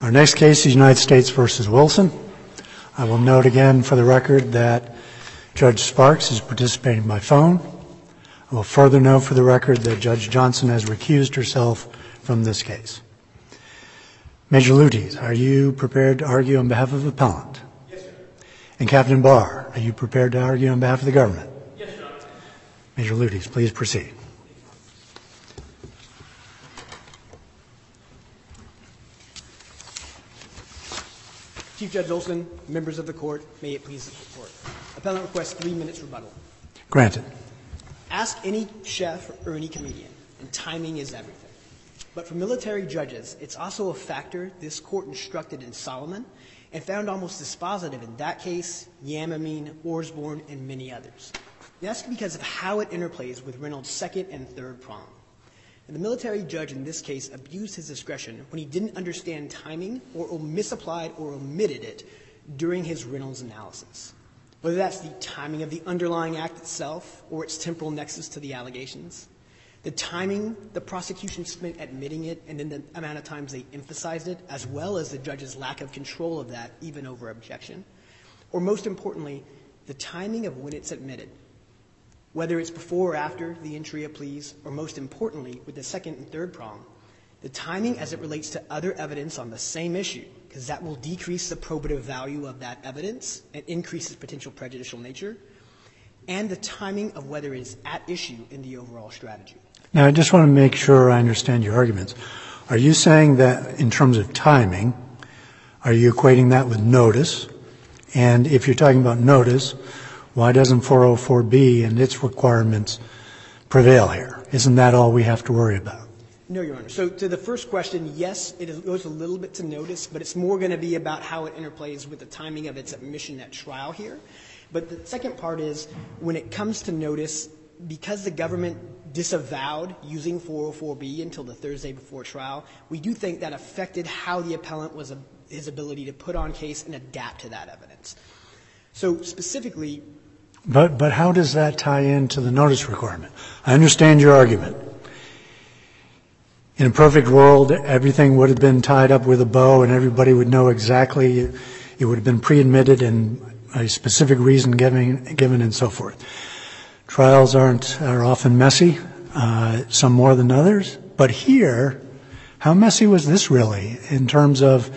Our next case is United States v. Wilson. I will note again for the record that Judge Sparks is participating by phone. I will further note for the record that Judge Johnson has recused herself from this case. Major Luties, are you prepared to argue on behalf of the appellant? Yes, sir. And Captain Barr, are you prepared to argue on behalf of the government? Yes, sir. Major Luties, please proceed. Chief Judge Olson, members of the court, may it please the court. Appellant requests 3 minutes rebuttal. Granted. Ask any chef or any comedian, and timing is everything. But for military judges, it's also a factor this court instructed in Solomon and found almost dispositive in that case, Yamamine, Osborne, and many others. That's because of how it interplays with Reynolds' second and third prong. And the military judge in this case abused his discretion when he didn't understand timing or misapplied or omitted it during his Reynolds analysis. Whether that's the timing of the underlying act itself or its temporal nexus to the allegations, the timing the prosecution spent admitting it and then the amount of times they emphasized it, as well as the judge's lack of control of that even over objection, or most importantly, the timing of when it's admitted. Whether it's before or after the entry of pleas, or most importantly, with the second and third prong, the timing as it relates to other evidence on the same issue, because that will decrease the probative value of that evidence and increase its potential prejudicial nature, and the timing of whether it is at issue in the overall strategy. Now, I just want to make sure I understand your arguments. Are you saying that in terms of timing, are you equating that with notice? And if you're talking about notice, why doesn't 404B and its requirements prevail here? Isn't that all we have to worry about? No, Your Honor. So to the first question, yes, it goes a little bit to notice, but it's more going to be about how it interplays with the timing of its admission at trial here. But the second part is, when it comes to notice, because the government disavowed using 404B until the Thursday before trial, we do think that affected how the appellant was his ability to put on case and adapt to that evidence. So specifically, But how does that tie into the notice requirement? I understand your argument. In a perfect world, everything would have been tied up with a bow and everybody would know exactly. It would have been pre-admitted and a specific reason given and so forth. Trials are often messy, some more than others. But here, how messy was this really in terms of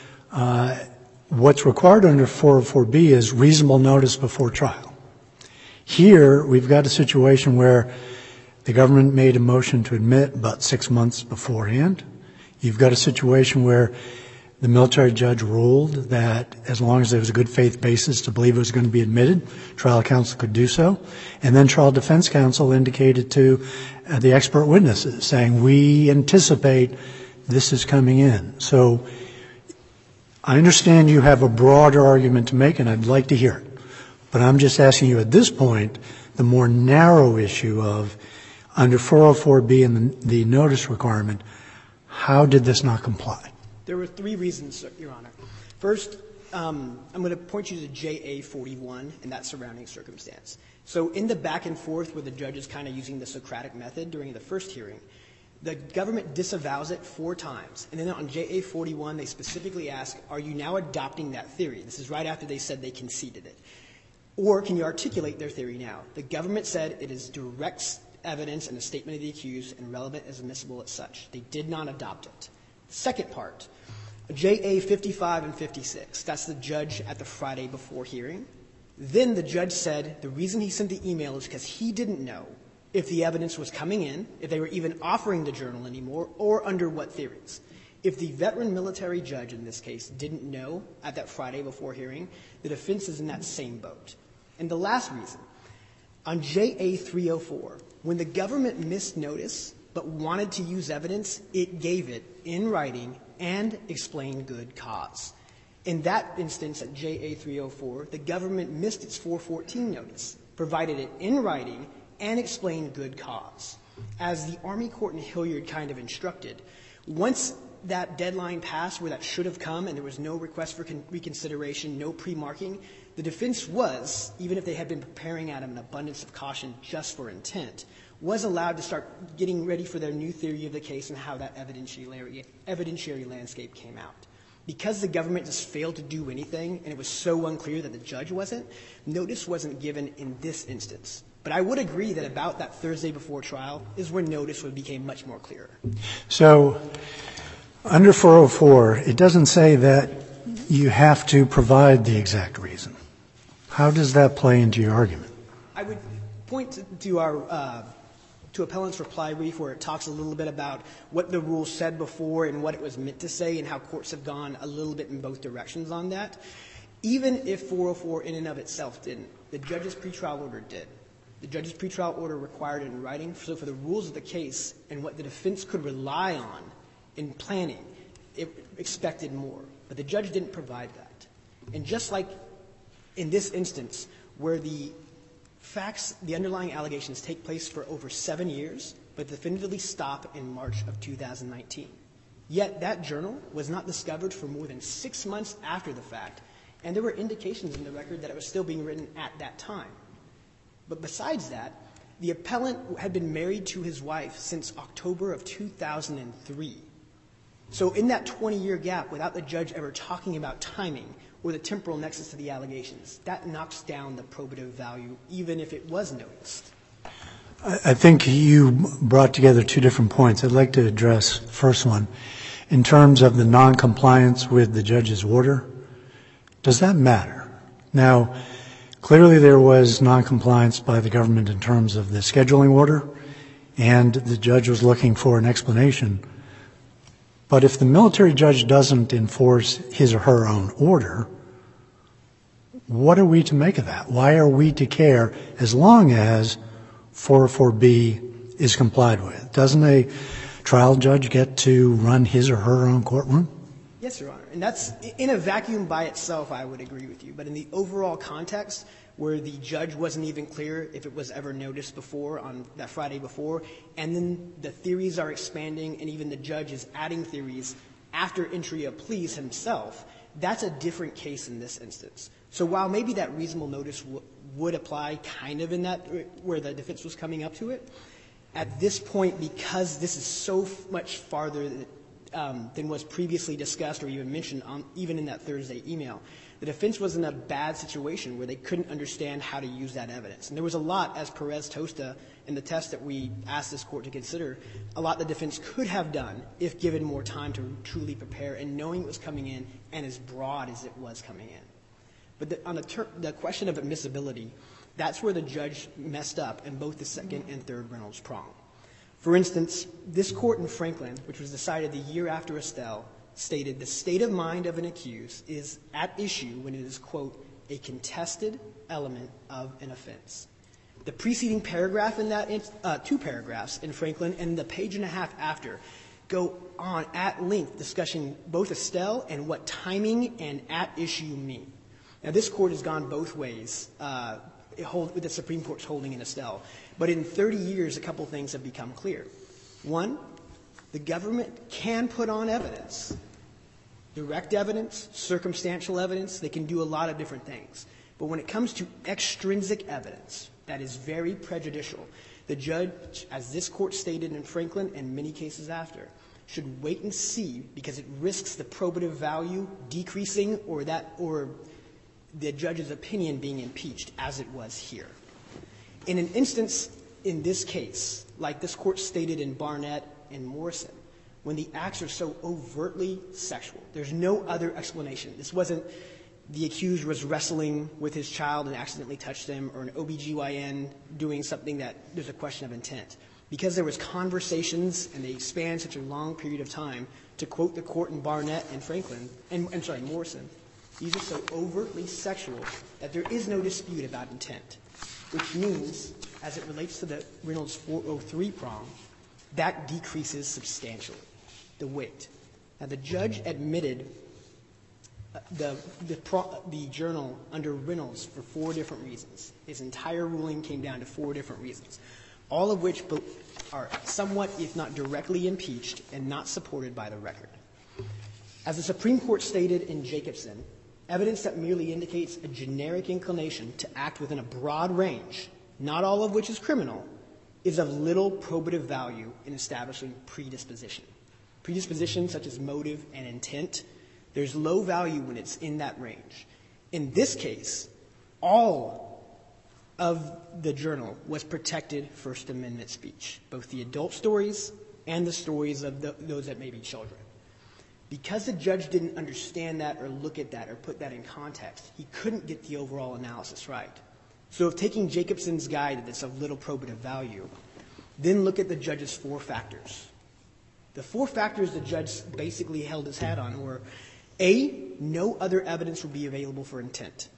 what's required under 404B is reasonable notice before trial? Here, we've got a situation where the government made a motion to admit about 6 months beforehand. You've got a situation where the military judge ruled that as long as there was a good faith basis to believe it was going to be admitted, trial counsel could do so. And then trial defense counsel indicated to the expert witnesses saying, we anticipate this is coming in. So I understand you have a broader argument to make, and I'd like to hear it. But I'm just asking you at this point, the more narrow issue of under 404B and the notice requirement, how did this not comply? There were 3 reasons, Your Honor. First, I'm going to point you to JA 41 and that surrounding circumstance. So in the back and forth where the judge is kind of using the Socratic method during the first hearing, the government disavows it 4 times. And then on JA 41, they specifically ask, are you now adopting that theory? This is right after they said they conceded it. Or can you articulate their theory now? The government said it is direct evidence and a statement of the accused and relevant as admissible as such. They did not adopt it. Second part, JA 55 and 56, that's the judge at the Friday before hearing. Then the judge said the reason he sent the email is because he didn't know if the evidence was coming in, if they were even offering the journal anymore, or under what theories. If the veteran military judge in this case didn't know at that Friday before hearing, the defense is in that same boat. And the last reason, on JA 304, when the government missed notice but wanted to use evidence, it gave it in writing and explained good cause. In that instance at JA 304, the government missed its 414 notice, provided it in writing, and explained good cause. As the Army Court in Hilliard kind of instructed, once that deadline passed where that should have come and there was no request for reconsideration, no pre-marking, the defense was, even if they had been preparing out of an abundance of caution just for intent, was allowed to start getting ready for their new theory of the case and how that evidentiary landscape came out. Because the government just failed to do anything and it was so unclear that the judge wasn't, notice wasn't given in this instance. But I would agree that about that Thursday before trial is when notice became much more clear. So under 404, it doesn't say that you have to provide the exact reason. How does that play into your argument? I would point to our to appellant's reply brief where it talks a little bit about what the rule said before and what it was meant to say and how courts have gone a little bit in both directions on that. Even if 404 in and of itself didn't, the judge's pretrial order did. The judge's pretrial order required it in writing, so for the rules of the case and what the defense could rely on in planning, it expected more. But the judge didn't provide that. And just like in this instance, where the facts, the underlying allegations take place for over 7 years, but definitively stop in March of 2019. Yet that journal was not discovered for more than 6 months after the fact, and there were indications in the record that it was still being written at that time. But besides that, the appellant had been married to his wife since October of 2003. So in that 20-year gap, without the judge ever talking about timing or the temporal nexus to the allegations, that knocks down the probative value, even if it was noticed. I think you brought together two different points. I'd like to address the first one. In terms of the noncompliance with the judge's order, does that matter? Now, clearly there was noncompliance by the government in terms of the scheduling order, and the judge was looking for an explanation. But if the military judge doesn't enforce his or her own order, what are we to make of that? Why are we to care as long as 404B is complied with? Doesn't a trial judge get to run his or her own courtroom? Yes, Your Honor. And that's, in a vacuum by itself, I would agree with you. But in the overall context, where the judge wasn't even clear if it was ever noticed before on that Friday before, and then the theories are expanding and even the judge is adding theories after entry of pleas himself, that's a different case in this instance. So while maybe that reasonable notice would apply kind of in that where the defense was coming up to it, at this point, because this is so much farther than was previously discussed or even mentioned even in that Thursday email, the defense was in a bad situation where they couldn't understand how to use that evidence. And there was a lot, as Perez-Tosta in the test that we asked this court to consider, a lot the defense could have done if given more time to truly prepare and knowing it was coming in and as broad as it was coming in. But on the question of admissibility, that's where the judge messed up in both the second and third Reynolds prong. For instance, this court in Franklin, which was decided the year after Estelle, stated the state of mind of an accused is at issue when it is, quote, a contested element of an offense. The preceding paragraph in that, two paragraphs in Franklin and the page and a half after go on at length discussing both Estelle and what timing and at issue mean. Now, this court has gone both ways with the Supreme Court's holding in Estelle. But in 30 years, a couple things have become clear. One, the government can put on evidence, direct evidence, circumstantial evidence. They can do a lot of different things. But when it comes to extrinsic evidence, that is very prejudicial. The judge, as this court stated in Franklin and many cases after, should wait and see because it risks the probative value decreasing or the judge's opinion being impeached, as it was here. In an instance in this case, like this court stated in Barnett and Morrison, when the acts are so overtly sexual, there's no other explanation. This wasn't the accused was wrestling with his child and accidentally touched him, or an OBGYN doing something that there's a question of intent. Because there was conversations and they spanned such a long period of time, to quote the court in Barnett and Franklin, Morrison, these are so overtly sexual that there is no dispute about intent, which means, as it relates to the Reynolds 403 prong, that decreases substantially the weight. Now, the judge admitted the journal under Reynolds for 4 different reasons. His entire ruling came down to 4 different reasons, all of which are somewhat, if not directly, impeached and not supported by the record. As the Supreme Court stated in Jacobson, evidence that merely indicates a generic inclination to act within a broad range, not all of which is criminal, is of little probative value in establishing predisposition. Predisposition, such as motive and intent, There's low value when it's in that range. In this case, all of the journal was protected First Amendment speech, both the adult stories and the stories of those that may be children. Because the judge didn't understand that or look at that or put that in context, he couldn't get the overall analysis right. So if taking Jacobson's guide that's of little probative value, then look at the judge's 4 factors. The 4 factors the judge basically held his hat on were, A, no other evidence will be available for intent.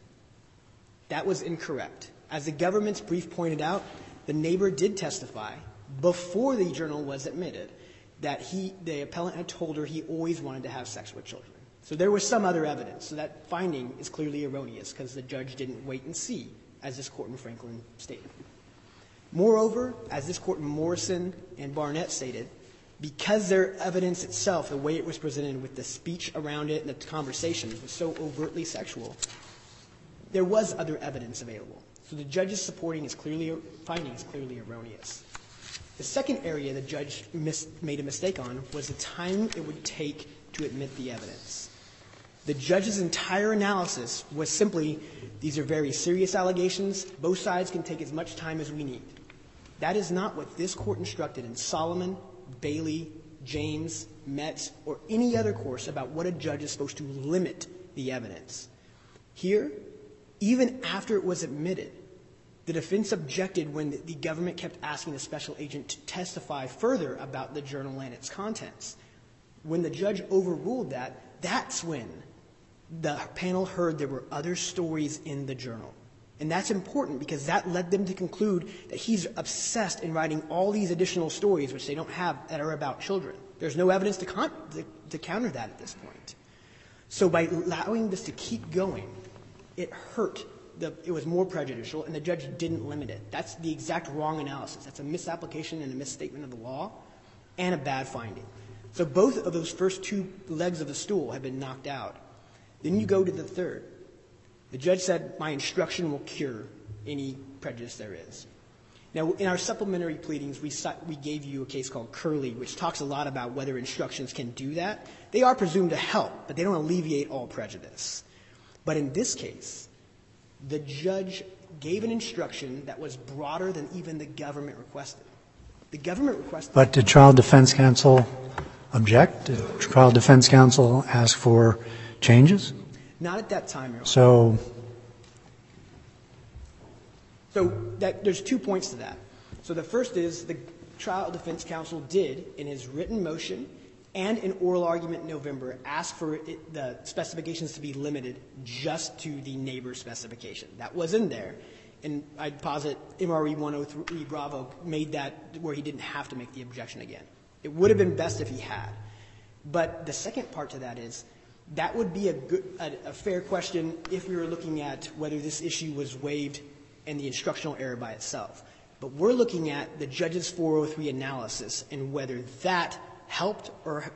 That was incorrect. As the government's brief pointed out, the neighbor did testify before the journal was admitted that the appellant had told her he always wanted to have sex with children. So there was some other evidence. So that finding is clearly erroneous because the judge didn't wait and see, as this court in Franklin stated. Moreover, as this court in Morrison and Barnett stated, because their evidence itself, the way it was presented with the speech around it and the conversation was so overtly sexual, there was other evidence available. So the judge's finding is clearly erroneous. The second area the judge made a mistake on was the time it would take to admit the evidence. The judge's entire analysis was simply, these are very serious allegations, both sides can take as much time as we need. That is not what this court instructed in Solomon, Bailey, James, Metz, or any other course about what a judge is supposed to limit the evidence. Here, even after it was admitted, the defense objected when the government kept asking the special agent to testify further about the journal and its contents. When the judge overruled that, that's when the panel heard there were other stories in the journal. And that's important because that led them to conclude that he's obsessed in writing all these additional stories, which they don't have, that are about children. There's no evidence to counter that at this point. So by allowing this to keep going, it hurt. It was more prejudicial, and the judge didn't limit it. That's the exact wrong analysis. That's a misapplication and a misstatement of the law and a bad finding. So both of those first 2 legs of the stool have been knocked out. Then you go to the third. The judge said, my instruction will cure any prejudice there is. Now, in our supplementary pleadings, we gave you a case called Curley, which talks a lot about whether instructions can do that. They are presumed to help, but they don't alleviate all prejudice. But in this case, the judge gave an instruction that was broader than even the government requested. The government requested. But did trial defense counsel object? Did trial defense counsel ask for changes? Not at that time, Your Honor. So there's 2 points to that. So the first is the trial defense counsel did, in his written motion and in oral argument in November, ask for the specifications to be limited just to the neighbor specification. That was in there. And I'd posit MRE 103 Bravo made that where he didn't have to make the objection again. It would have been best if he had. But the second part to that is that would be a fair question if we were looking at whether this issue was waived and the instructional error by itself. But we're looking at the judge's 403 analysis and whether that helped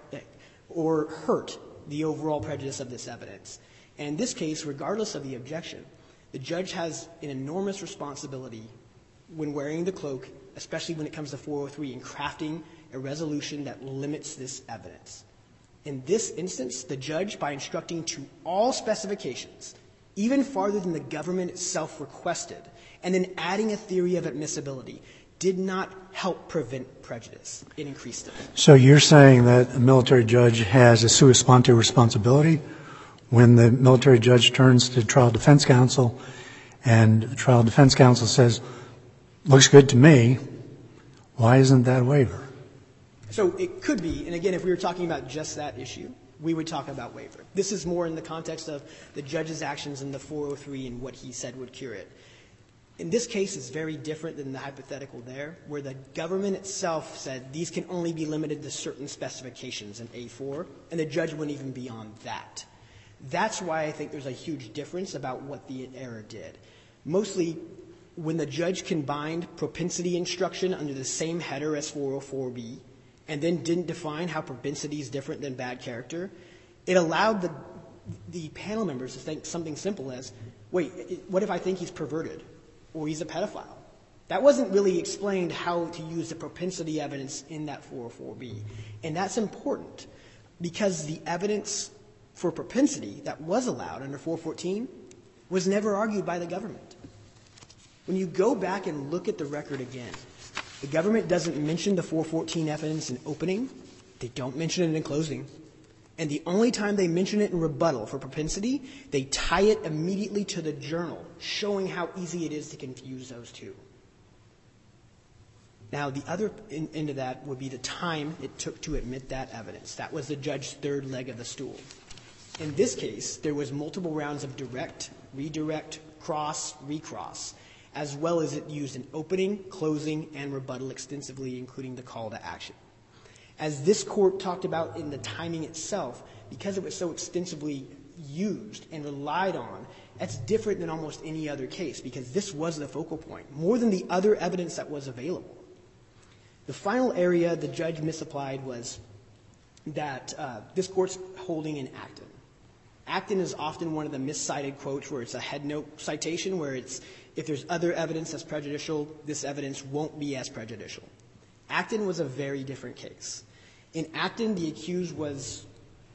or hurt the overall prejudice of this evidence. And in this case, regardless of the objection, the judge has an enormous responsibility when wearing the cloak, especially when it comes to 403, in crafting a resolution that limits this evidence. In this instance, the judge, by instructing to all specifications, even farther than the government itself requested, and then adding a theory of admissibility, did not help prevent prejudice. It increased it. So you're saying that a military judge has a sua sponte responsibility when the military judge turns to trial defense counsel and the trial defense counsel says, looks good to me, why isn't that a waiver? So it could be, and again, if we were talking about just that issue, we would talk about waiver. This is more in the context of the judge's actions in the 403 and what he said would cure it. In this case, it's very different than the hypothetical there, where the government itself said these can only be limited to certain specifications in A4, and the judge went even beyond that. That's why I think there's a huge difference about what the error did. Mostly, when the judge combined propensity instruction under the same header as 404B, and then didn't define how propensity is different than bad character, it allowed the panel members to think something simple as, wait, what if I think he's perverted or he's a pedophile? That wasn't really explained how to use the propensity evidence in that 404B. And that's important because the evidence for propensity that was allowed under 414 was never argued by the government. When you go back and look at the record again, the government doesn't mention the 414 evidence in opening. They don't mention it in closing. And the only time they mention it in rebuttal for propensity, they tie it immediately to the journal, showing how easy it is to confuse those two. Now, the other end of that would be the time it took to admit that evidence. That was the judge's third leg of the stool. In this case, there was multiple rounds of direct, redirect, cross, recross, as well as it used in opening, closing, and rebuttal extensively, including the call to action. As this court talked about in the timing itself, because it was so extensively used and relied on, that's different than almost any other case, because this was the focal point, more than the other evidence that was available. The final area the judge misapplied was that this court's holding in Acton. Acton is often one of the miscited quotes where it's a head note citation, where it's, if there's other evidence that's prejudicial, this evidence won't be as prejudicial. Acton was a very different case. In Acton, the accused was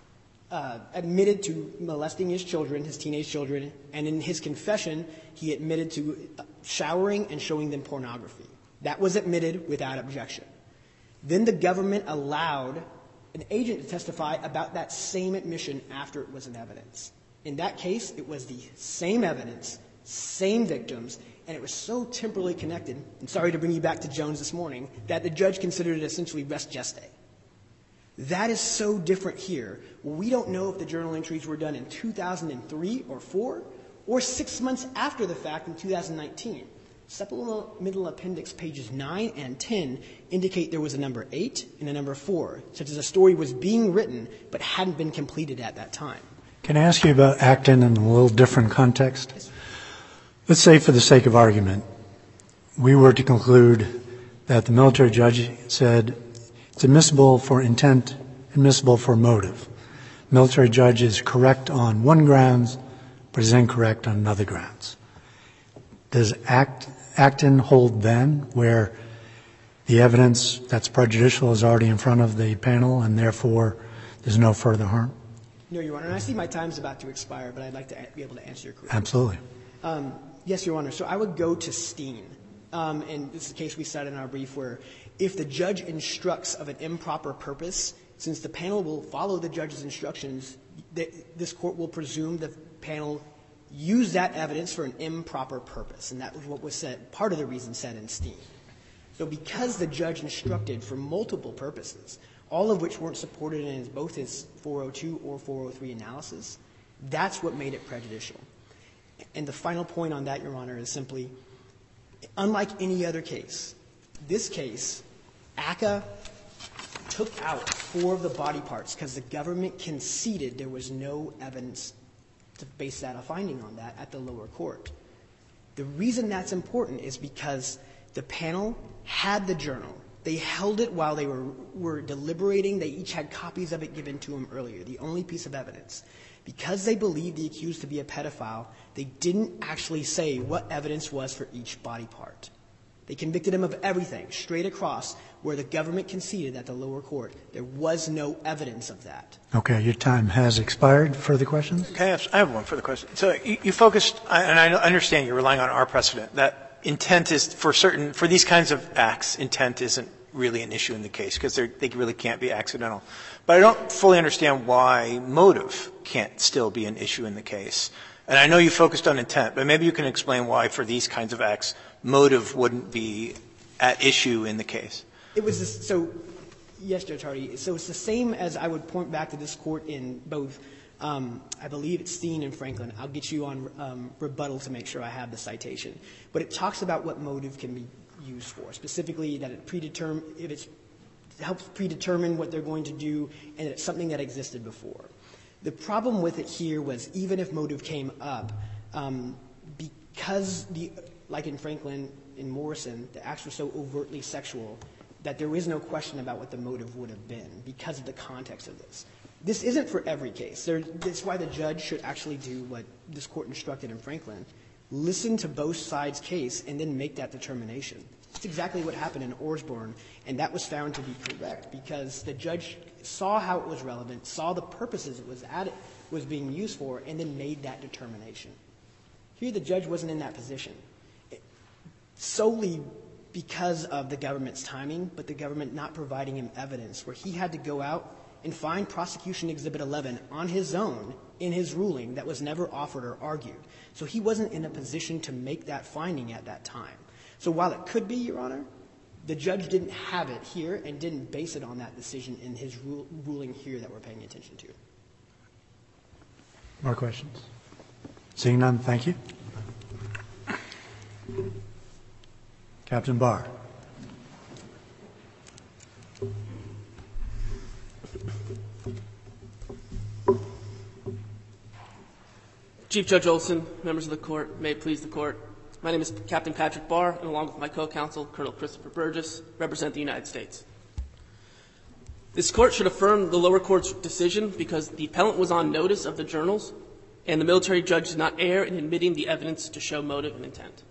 admitted to molesting his children, his teenage children, and in his confession, he admitted to showering and showing them pornography. That was admitted without objection. Then the government allowed an agent to testify about that same admission after it was in evidence. In that case, it was the same evidence, same victims, and it was so temporally connected, and sorry to bring you back to Jones this morning, that the judge considered it essentially res geste. That is so different here. We don't know if the journal entries were done in 2003 or 4 or 6 months after the fact in 2019. Supplemental appendix pages 9 and 10 indicate there was a number 8 and a number 4, such as a story was being written but hadn't been completed at that time. Can I ask you about Acton in a little different context? Yes, sir. Let's say, for the sake of argument, we were to conclude that the military judge said it's admissible for intent, admissible for motive. Military judge is correct on one grounds, but is incorrect on another grounds. Does Acton hold then where the evidence that's prejudicial is already in front of the panel and therefore there's no further harm? No, Your Honor. And I see my time's about to expire, but I'd like to be able to answer your question. Absolutely. Yes, Your Honor. So I would go to Steen. And this is a case we cited in our brief where if the judge instructs of an improper purpose, since the panel will follow the judge's instructions, this court will presume the panel used that evidence for an improper purpose. And that was what was said, part of the reason said in Steen. So because the judge instructed for multiple purposes, all of which weren't supported in both his 402 or 403 analysis, that's what made it prejudicial. And the final point on that, Your Honor, is simply, unlike any other case, this case, ACCA took out 4 of the body parts because the government conceded there was no evidence to base that a finding on that at the lower court. The reason that's important is because the panel had the journal. They held it while they were deliberating. They each had copies of it given to them earlier, the only piece of evidence. Because they believed the accused to be a pedophile, they didn't actually say what evidence was for each body part. They convicted him of everything, straight across, where the government conceded at the lower court there was no evidence of that. Okay, your time has expired. Further questions? Okay, I have one further question. So you focused, and I understand you're relying on our precedent, that intent is for these kinds of acts, intent isn't really an issue in the case because they really can't be accidental. But I don't fully understand why motive can't still be an issue in the case. And I know you focused on intent, but maybe you can explain why for these kinds of acts motive wouldn't be at issue in the case. It was this, so yes, Judge Hardy. So it's the same as I would point back to this court in both, I believe it's Steen and Franklin. I'll get you on rebuttal to make sure I have the citation. But it talks about what motive can be used for, specifically that it helps predetermine what they're going to do, and it's something that existed before. The problem with it here was even if motive came up, because like in Franklin, in Morrison, the acts were so overtly sexual that there is no question about what the motive would have been because of the context of this. This isn't for every case. That's why the judge should actually do what this court instructed in Franklin, listen to both sides' case and then make that determination. That's exactly what happened in Osborne, and that was found to be correct because the judge saw how it was relevant, saw the purposes it was was being used for and then made that determination. Here, the judge wasn't in that position, solely because of the government's timing, but the government not providing him evidence, where he had to go out and find Prosecution Exhibit 11 on his own in his ruling that was never offered or argued. So he wasn't in a position to make that finding at that time. So while it could be, Your Honor, the judge didn't have it here and didn't base it on that decision in his ruling here that we're paying attention to. More questions? Seeing none, thank you. Captain Barr. Chief Judge Olson, members of the Court, may it please the Court. My name is Captain Patrick Barr, and along with my co-counsel, Colonel Christopher Burgess, represent the United States. This Court should affirm the lower court's decision because the appellant was on notice of the journals, and the military judge did not err in admitting the evidence to show motive and intent.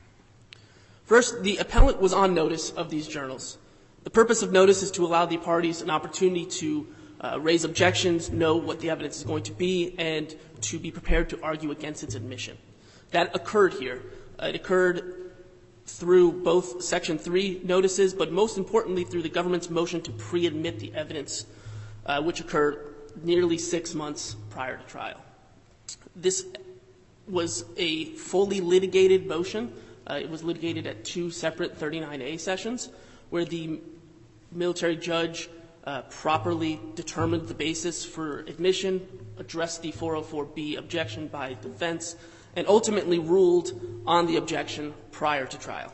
First, the appellant was on notice of these journals. The purpose of notice is to allow the parties an opportunity to raise objections, know what the evidence is going to be, and to be prepared to argue against its admission. That occurred here. It occurred through both Section 3 notices, but most importantly through the government's motion to pre-admit the evidence, which occurred nearly 6 months prior to trial. This was a fully litigated motion. It was litigated at 2 separate 39A sessions, where the military judge properly determined the basis for admission, addressed the 404B objection by defense, and ultimately ruled on the objection prior to trial.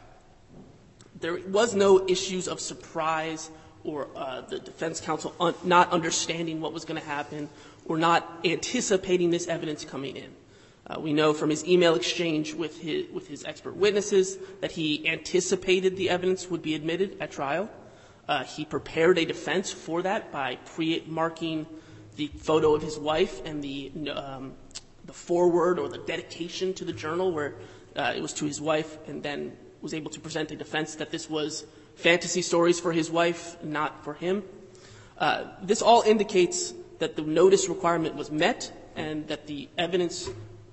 There was no issues of surprise or the defense counsel not understanding what was going to happen or not anticipating this evidence coming in. We know from his email exchange with his expert witnesses that he anticipated the evidence would be admitted at trial. He prepared a defense for that by pre-marking the photo of his wife and the foreword or the dedication to the journal where it was to his wife, and then was able to present a defense that this was fantasy stories for his wife, not for him. This all indicates that the notice requirement was met and that the evidence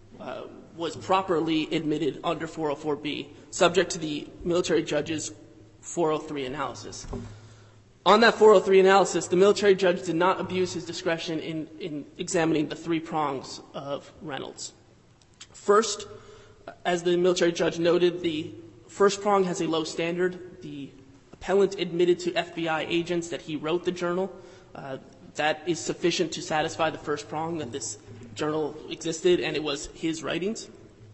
was properly admitted under 404B, subject to the military judge's 403 analysis. On that 403 analysis, the military judge did not abuse his discretion in examining the 3 prongs of Reynolds. First, as the military judge noted, the first prong has a low standard. The appellant admitted to FBI agents that he wrote the journal. That is sufficient to satisfy the first prong, that this journal existed and it was his writings.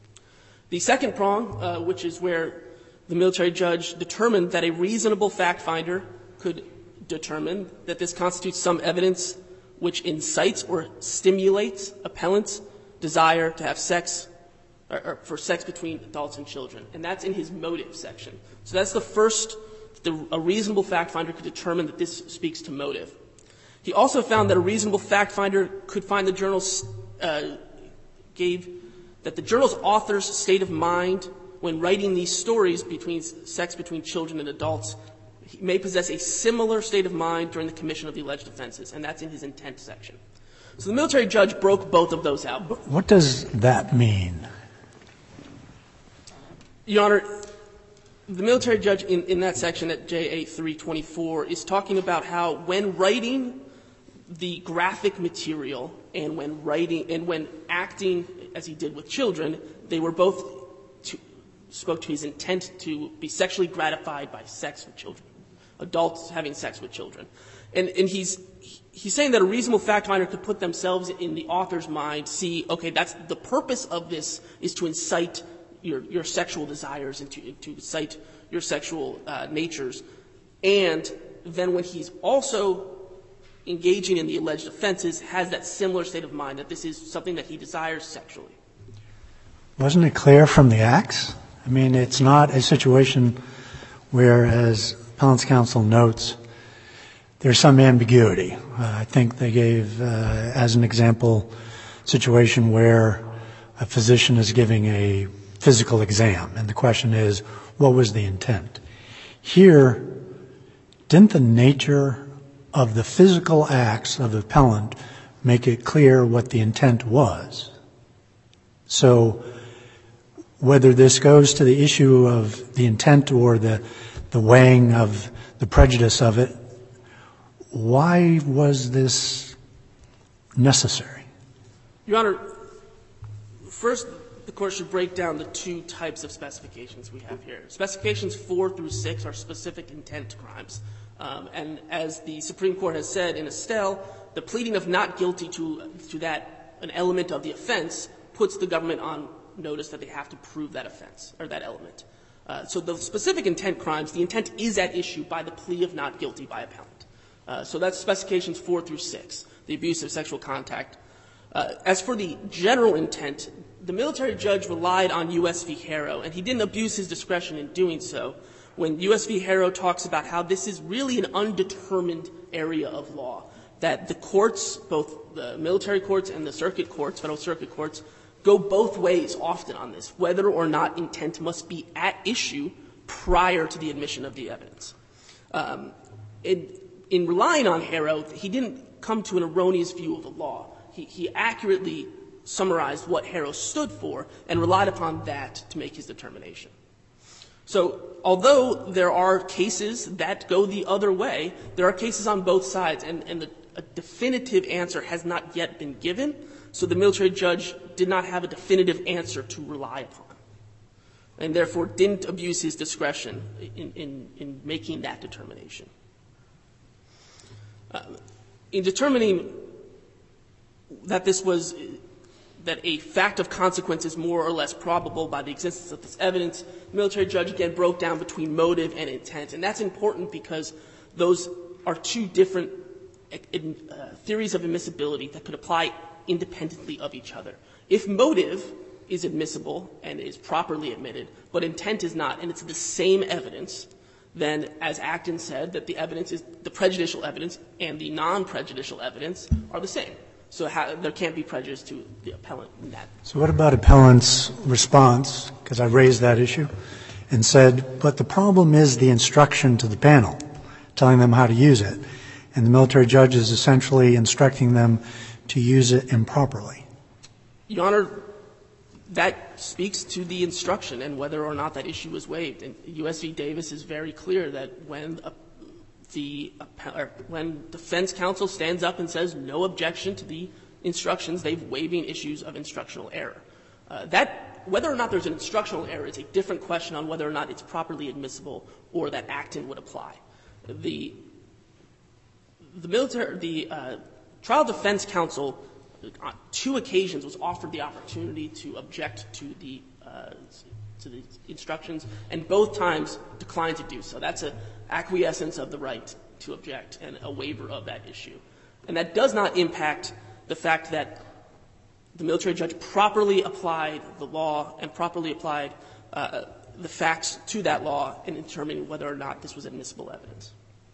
The second prong, which is where the military judge determined that a reasonable fact finder could determine that this constitutes some evidence which incites or stimulates appellant's desire to have sex or for sex between adults and children. And that's in his motive section. So that's the first, a reasonable fact finder could determine that this speaks to motive. He also found that a reasonable fact finder could find the journal's, that the journal's author's state of mind when writing these stories between sex between children and adults may possess a similar state of mind during the commission of the alleged offenses, and that's in his intent section. So the military judge broke both of those out. What does that mean? Your Honor, the military judge in that section at JA 324 is talking about how when writing the graphic material and when acting as he did with children, they were both spoke to his intent to be sexually gratified by sex with children, adults having sex with children. And he's saying that a reasonable fact finder could put themselves in the author's mind, see, okay, that's the purpose of this is to incite your sexual desires and to incite your sexual natures. And then when he's also engaging in the alleged offenses, has that similar state of mind that this is something that he desires sexually. Wasn't it clear from the acts? I mean, it's not a situation where, as appellant's counsel notes, there's some ambiguity. I think they gave, as an example, a situation where a physician is giving a physical exam, and the question is, what was the intent? Here, didn't the nature of the physical acts of the appellant make it clear what the intent was. So whether this goes to the issue of the intent or the weighing of the prejudice of it, why was this necessary? Your Honor, first, the Court should break down the two types of specifications we have here. Specifications 4 through 6 are specific intent crimes. And as the Supreme Court has said in Estelle, the pleading of not guilty to that, an element of the offense, puts the government on notice that they have to prove that offense or that element. So the specific intent crimes, the intent is at issue by the plea of not guilty by appellant. So that's specifications 4 through 6, the abuse of sexual contact. As for the general intent, the military judge relied on U.S. v. Harrow, and he didn't abuse his discretion in doing so when U.S. v. Harrow talks about how this is really an undetermined area of law, that the courts, both the military courts and the circuit courts, federal circuit courts, go both ways often on this, whether or not intent must be at issue prior to the admission of the evidence. In relying on Harrow, he didn't come to an erroneous view of the law. He accurately summarized what Harrow stood for and relied upon that to make his determination. So although there are cases that go the other way, there are cases on both sides, and a definitive answer has not yet been given, so the military judge did not have a definitive answer to rely upon, and therefore didn't abuse his discretion in making that determination. In determining that that a fact of consequence is more or less probable by the existence of this evidence, the military judge again broke down between motive and intent. And that's important because those are two different theories of admissibility that could apply independently of each other. If motive is admissible and is properly admitted, but intent is not, and it's the same evidence, then, as Acton said, that the evidence is the prejudicial evidence and the non-prejudicial evidence are the same. So there can't be prejudice to the appellant in that. So what about appellant's response, because I raised that issue, and said, but the problem is the instruction to the panel, telling them how to use it, and the military judge is essentially instructing them to use it improperly? Your Honor, that speaks to the instruction and whether or not that issue was waived. And U.S. v. Davis is very clear that when defense counsel stands up and says no objection to the instructions, they're waiving issues of instructional error. Whether or not there's an instructional error is a different question on whether or not it's properly admissible or that Acton would apply. The trial defense counsel on 2 occasions was offered the opportunity to object to the instructions, and both times declined to do so. That's an acquiescence of the right to object and a waiver of that issue. And that does not impact the fact that the military judge properly applied the law and properly applied the facts to that law in determining whether or not this was admissible evidence.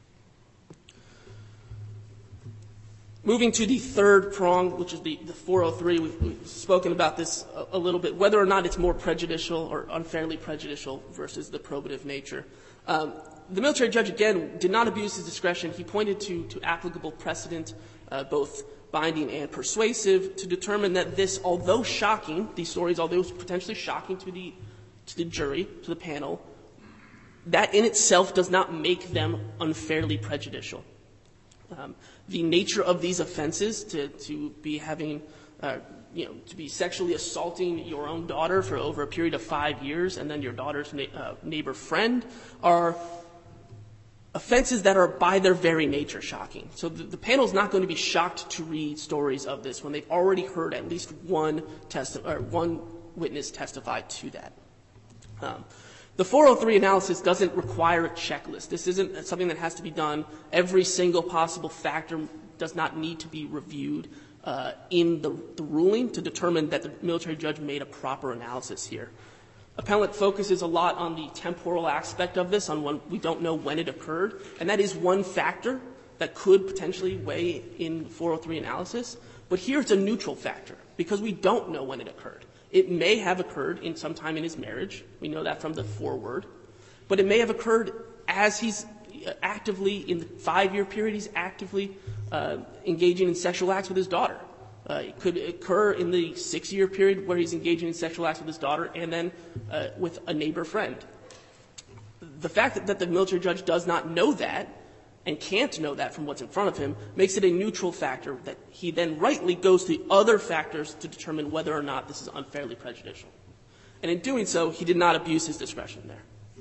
Moving to the third prong, which is the 403, we've spoken about this a little bit, whether or not it's more prejudicial or unfairly prejudicial versus the probative nature. The military judge, again, did not abuse his discretion. He pointed to applicable precedent, both binding and persuasive, to determine that this, although shocking, these stories, although potentially shocking to the jury, to the panel, that in itself does not make them unfairly prejudicial. The nature of these offenses, to be having, to be sexually assaulting your own daughter for over a period of 5 years and then your daughter's neighbor friend, are offenses that are by their very nature shocking. So the panel is not going to be shocked to read stories of this when they've already heard at least one witness testify to that. The 403 analysis doesn't require a checklist. This isn't something that has to be done. Every single possible factor does not need to be reviewed in the ruling to determine that the military judge made a proper analysis here. Appellant focuses a lot on the temporal aspect of this, on when we don't know when it occurred, and that is one factor that could potentially weigh in 403 analysis. But here it's a neutral factor because we don't know when it occurred. It may have occurred some time in his marriage. We know that from the foreword. But it may have occurred as he's actively, in the 5-year period, he's actively engaging in sexual acts with his daughter. It could occur in the 6-year period where he's engaging in sexual acts with his daughter and then with a neighbor friend. The fact that the military judge does not know that and can't know that from what's in front of him makes it a neutral factor that he then rightly goes to other factors to determine whether or not this is unfairly prejudicial. And in doing so, he did not abuse his discretion there.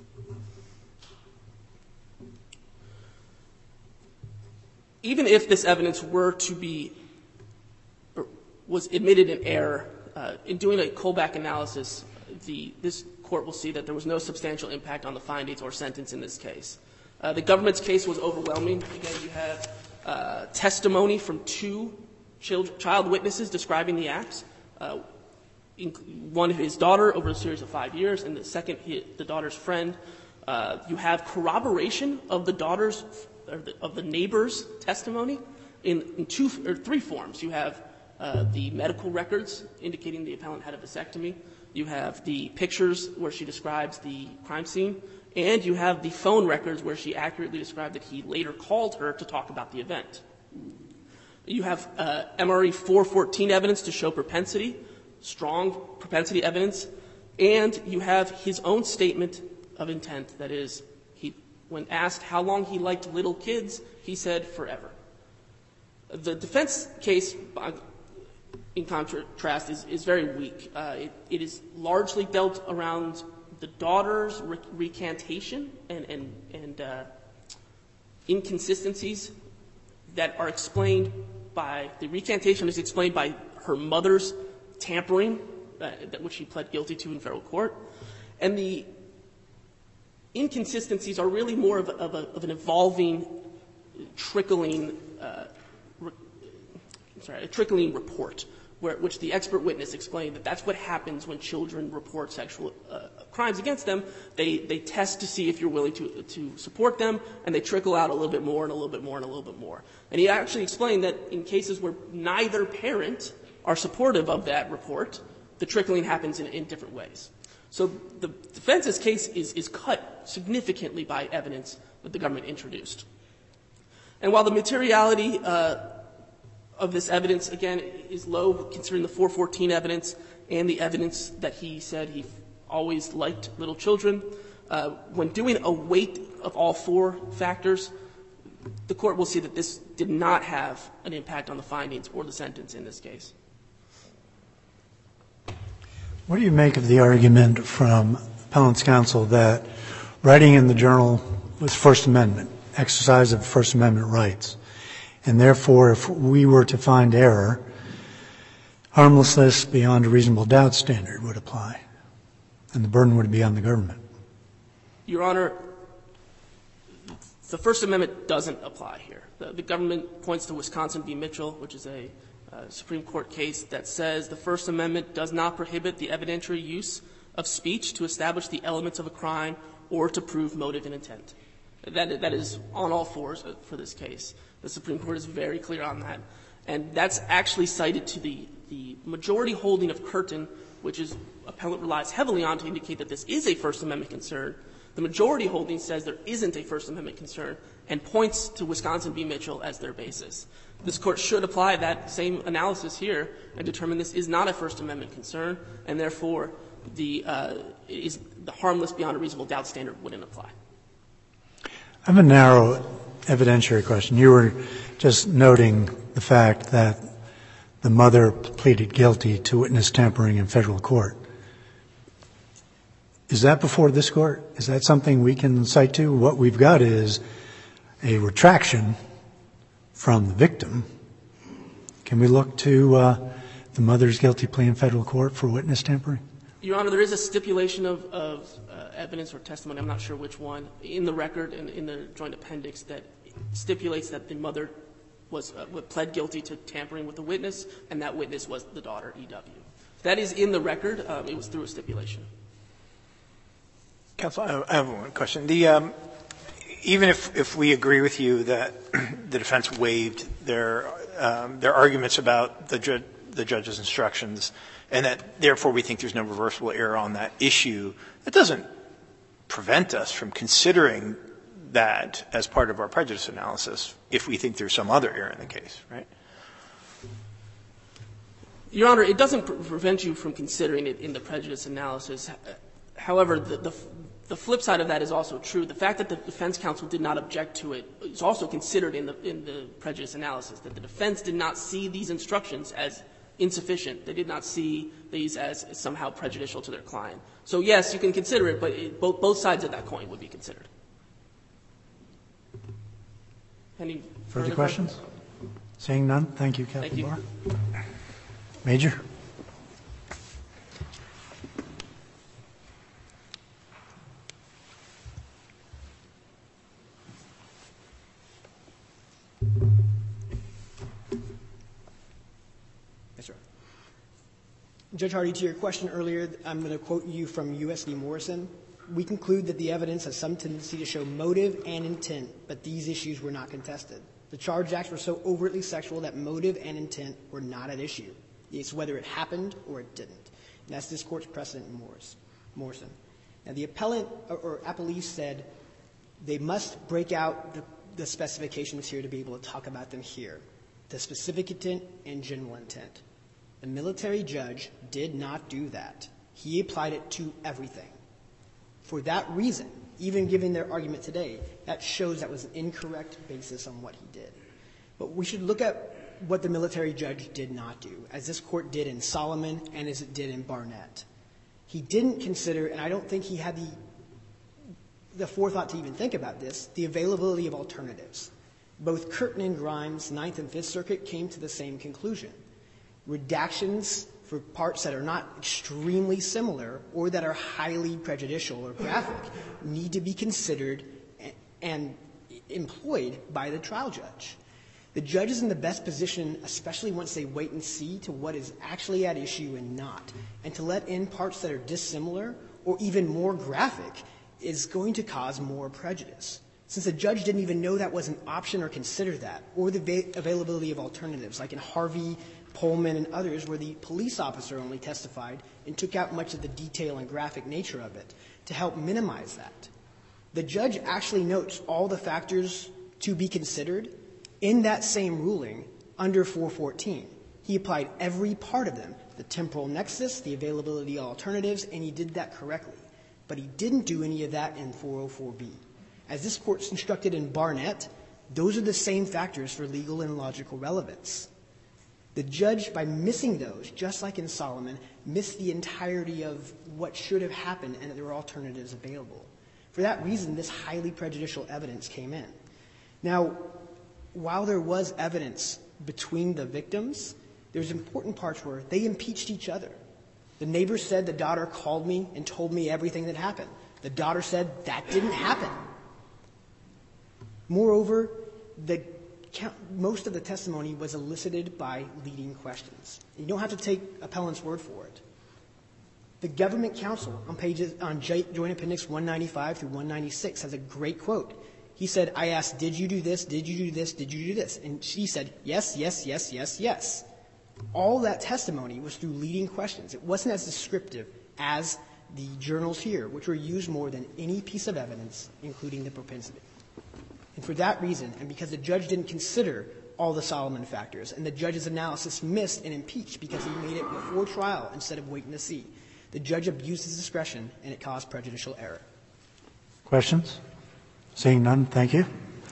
Even if this evidence were to be or was admitted in error, in doing a Kolbach analysis, this court will see that there was no substantial impact on the findings or sentence in this case. The government's case was overwhelming. Again, you have testimony from 2 child witnesses describing the acts. One of his daughter over a series of 5 years, and the second, the daughter's friend. You have corroboration of the daughter's of the neighbor's testimony in 2 or 3 forms. You have the medical records indicating the appellant had a vasectomy. You have the pictures where she describes the crime scene. And you have the phone records where she accurately described that he later called her to talk about the event. You have MRE 414 evidence to show propensity, strong propensity evidence, and you have his own statement of intent. That is, when asked how long he liked little kids, he said forever. The defense case, in contrast, is very weak. It is largely built around the daughter's recantation and inconsistencies that are explained by the recantation is explained by her mother's tampering, which she pled guilty to in federal court, and the inconsistencies are really more of an evolving, trickling report, which the expert witness explained that that's what happens when children report sexual crimes against them. They test to see if you're willing to support them, and they trickle out a little bit more and a little bit more and a little bit more. And he actually explained that in cases where neither parent are supportive of that report, the trickling happens in different ways. So the defense's case is cut significantly by evidence that the government introduced. And while the materiality of this evidence, again, is low, considering the 414 evidence and the evidence that he said he always liked little children, when doing a weight of all 4 factors, the court will see that this did not have an impact on the findings or the sentence in this case. What do you make of the argument from appellant's counsel that writing in the journal was First Amendment, exercise of First Amendment rights, and therefore if we were to find error, harmlessness beyond a reasonable doubt standard would apply, and the burden would be on the government? Your Honor, the First Amendment doesn't apply here. The government points to Wisconsin v. Mitchell, which is a Supreme Court case that says the First Amendment does not prohibit the evidentiary use of speech to establish the elements of a crime or to prove motive and intent. That is on all fours for this case. The Supreme Court is very clear on that. And that's actually cited to the majority holding of Curtin, which is appellant relies heavily on to indicate that this is a First Amendment concern. The majority holding says there isn't a First Amendment concern and points to Wisconsin v. Mitchell as their basis. This Court should apply that same analysis here and determine this is not a First Amendment concern, and therefore the harmless beyond a reasonable doubt standard wouldn't apply. I have a narrow evidentiary question. You were just noting the fact that the mother pleaded guilty to witness tampering in federal court. Is that before this Court? Is that something we can cite to? What we've got is a retraction from the victim. Can we look to the mother's guilty plea in federal court for witness tampering? Your Honor, there is a stipulation of evidence or testimony, I'm not sure which one, in the record and in the joint appendix that stipulates that the mother was pled guilty to tampering with the witness, and that witness was the daughter, E.W. That is in the record. It was through a stipulation. Counsel, I have one question. Even if we agree with you that the defense waived their arguments about the judge's instructions, and that therefore we think there's no reversible error on that issue, it doesn't prevent us from considering that as part of our prejudice analysis if we think there's some other error in the case, right? Your Honor, it doesn't prevent you from considering it in the prejudice analysis. However, the flip side of that is also true. The fact that the defense counsel did not object to it is also considered in the prejudice analysis, that the defense did not see these instructions as insufficient. They did not see these as somehow prejudicial to their client. So, yes, you can consider it, but both sides of that coin would be considered. Any further questions? Seeing none, thank you, Captain Barr. Major. Yes, sir. Judge Hardy, to your question earlier, I'm going to quote you from U.S. v. Morrison. We conclude that the evidence has some tendency to show motive and intent, but these issues were not contested. The charged acts were so overtly sexual that motive and intent were not at issue. It's whether it happened or it didn't. And that's this Court's precedent in Morrison. Now, the appellant or appellee said they must break out the specifications here to be able to talk about them here, the specific intent and general intent. The military judge did not do that. He applied it to everything. For that reason, even given their argument today, that shows that was an incorrect basis on what he did. But we should look at what the military judge did not do, as this Court did in Solomon and as it did in Barnett. He didn't consider, and I don't think he had the forethought to even think about this, the availability of alternatives. Both Curtin and Grimes, Ninth and Fifth Circuit, came to the same conclusion. Redactions for parts that are not extremely similar or that are highly prejudicial or graphic need to be considered and employed by the trial judge. The judge is in the best position, especially once they wait and see to what is actually at issue and not. And to let in parts that are dissimilar or even more graphic is going to cause more prejudice. Since the judge didn't even know that was an option or consider that, or the availability of alternatives, like in Harvey, Pullman, and others, where the police officer only testified and took out much of the detail and graphic nature of it to help minimize that. The judge actually notes all the factors to be considered in that same ruling under 414. He applied every part of them, the temporal nexus, the availability of alternatives, and he did that correctly. But he didn't do any of that in 404B. As this Court's instructed in Barnett, those are the same factors for legal and logical relevance. The judge, by missing those, just like in Solomon, missed the entirety of what should have happened and that there were alternatives available. For that reason, this highly prejudicial evidence came in. Now, while there was evidence between the victims, there's important parts where they impeached each other. The neighbor said the daughter called me and told me everything that happened. The daughter said that didn't happen. Moreover, most of the testimony was elicited by leading questions. You don't have to take appellant's word for it. The government counsel on Joint Appendix 195 through 196 has a great quote. He said, I asked, did you do this, did you do this, did you do this? And she said, yes, yes, yes, yes, yes. All that testimony was through leading questions. It wasn't as descriptive as the journals here, which were used more than any piece of evidence, including the propensity. And for that reason, and because the judge didn't consider all the Solomon factors, and the judge's analysis missed and impeached because he made it before trial instead of waiting to see, the judge abused his discretion and it caused prejudicial error. Questions? Seeing none, thank you.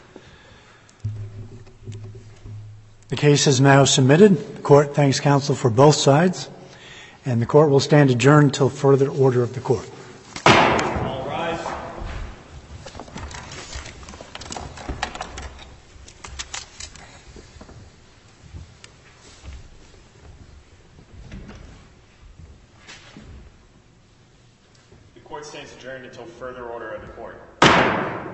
The case is now submitted. The Court thanks counsel for both sides, and the Court will stand adjourned until further order of the Court. All rise. The Court stands adjourned until further order of the Court.